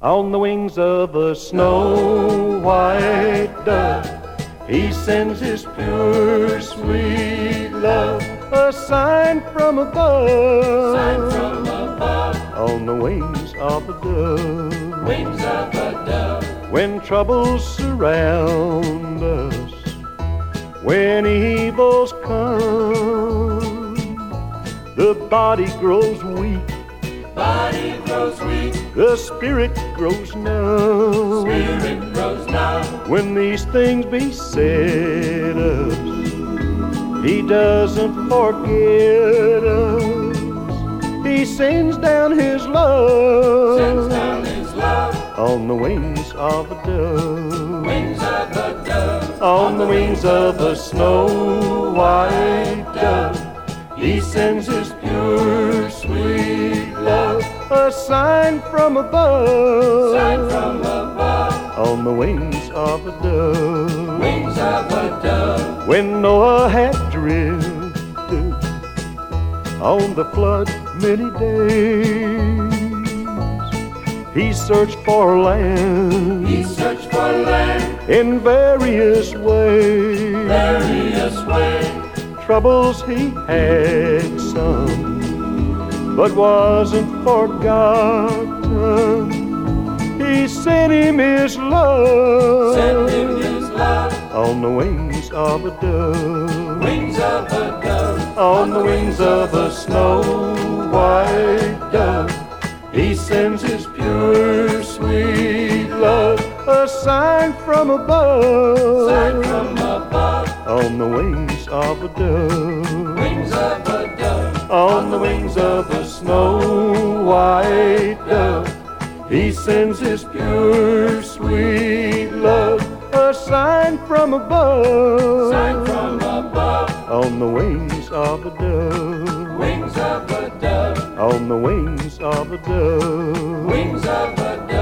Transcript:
On the wings of a snow white dove, he sends his pure, sweet love, a sign from above. Sign from above. On the wings of a dove. Wings of a dove. When troubles surround us, when evils come, the body grows weak, Body grows weak. the spirit grows numb. Spirit grows numb. When these things beset us, he doesn't forget us. He sends down his love. Sends down his love. On the wings of a dove. Wings of a dove. On the wings of a snow white dove, he sends his pure, sweet love, a sign from above. Sign from above. On the wings of a dove. Wings of a dove. When Noah had drifted on the flood many days, he searched for land. He searched for land. In various ways. Various ways. Troubles he had some, but wasn't forgotten. He sent him his love. Sent him his love. On the wings of a dove. Wings of a dove. On the wings of a snow white dove, he sends his pure, sweet love, a sign from above. Sign from above. On the wings of a dove. Wings of a dove. On the wings of a snow white dove, he sends his pure, sweet love, a sign from above. Sign from above. On the wings of a dove. Wings of a dove. On the wings of a dove. Wings of a dove.